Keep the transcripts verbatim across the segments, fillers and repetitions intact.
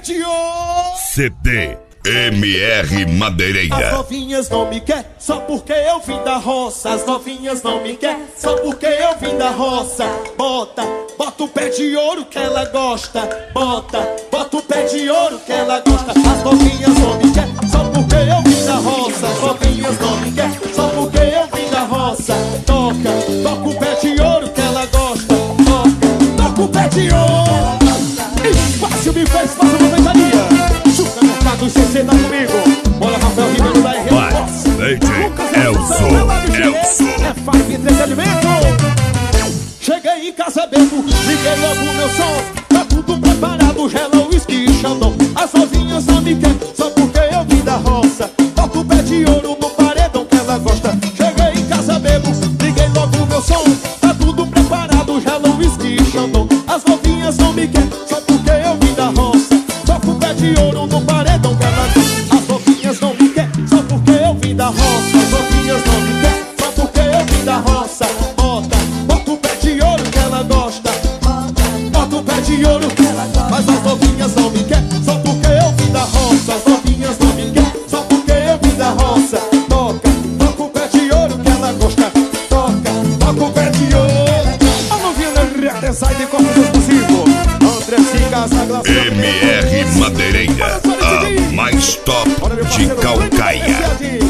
pede ouro. C D M R Madeireira. As novinhas não me quer só porque eu vim da roça. As novinhas não me quer só porque eu vim da roça. Bota, bota o pé de ouro que ela gosta. Bota, bota o pé de ouro que ela gosta. As novinhas não me quer só porque eu vim da roça. As novinhas não me quer só porque eu vim da roça. Toca, toca o pé de ouro que ela gosta. Toca, toca o pé de ouro. Fácil me fez, fácil uma ventaria. Chuca mercado, C C tá comigo. Bora Rafael Ribeiro da R. Vai, D J Elson, Elson. É Five Entretenimento. Cheguei em casa bebo, liguei logo o meu som. Tá tudo preparado, gela, whisky e xandão. As novinhas não me querem só porque eu vim da roça. Toca o pé de ouro no paredão que ela gosta. Cheguei em casa bebo, liguei logo o meu som. Tá tudo preparado, gela, whisky e xandão. As novinhas não me querem só porque eu vim da roça. Toca o pé de ouro no paredão que ela gosta. As novinhas não me querem só porque eu vim da roça. As novinhas não me querem só porque eu vim da roça. Bota, bota o pé de ouro que ela gosta. Bota o pé de ouro que ela gosta. Mas as novinhas não me querem só porque eu vim da roça. As novinhas não me querem só porque eu vim da roça. Toca, toca o pé de ouro que ela gosta. Toca, toca o pé de ouro. A novinha da reta sai de corpo exclusivo. André Cigas, a Glacial M R Madeireira, a mais top de Caucaia.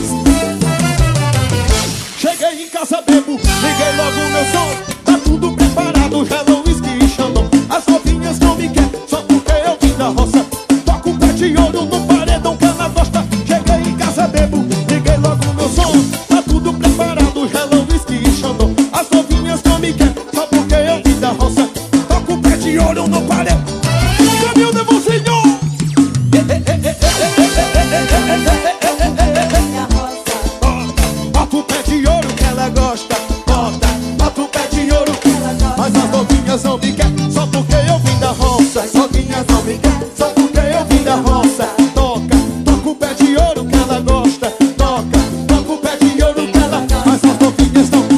Cheguei em casa bebo, liguei logo o meu som. Tá tudo preparado, gelo, whisky e xandão. As novinhas não me querem só porque eu vim da roça. Toca o pé de ouro no paredão que ela gosta. Cheguei em casa bebo, liguei logo o meu som. Tá tudo preparado, gelo, whisky e xandão. As novinhas não me querem só porque eu vim da roça. Toca o pé de ouro no paredão. Caminho de Monsenhor. Bota o pé de ouro que ela gosta. Bota, bota o pé de ouro que ela gosta. Mas as novinhas não me querem só porque eu vim da roça. As novinhas não me querem só porque eu vim da roça. Toca, toca o pé de ouro que ela gosta. Toca, toca o pé de ouro que ela gosta. Mas as novinhas não.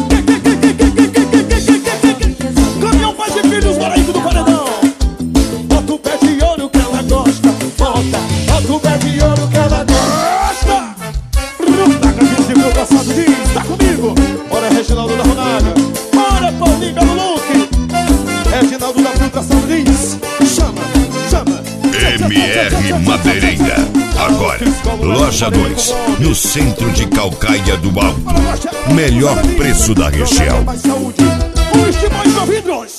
Caminhão pai de filhos, Paraíba do Paredão. Bota o pé de ouro que ela gosta. Bota, bota o pé de ouro que ela gosta. Tá com a meu passado diz, tá comigo. Bora Reginaldo da Ronalha. Bora Paulinho do Luke. Reginaldo da Filtração diz. Chama, chama. M R Madeireira. Agora, Loja dois, no centro de Caucaia do Alto. Melhor preço da região. Mais saúde. Os de mais vidros.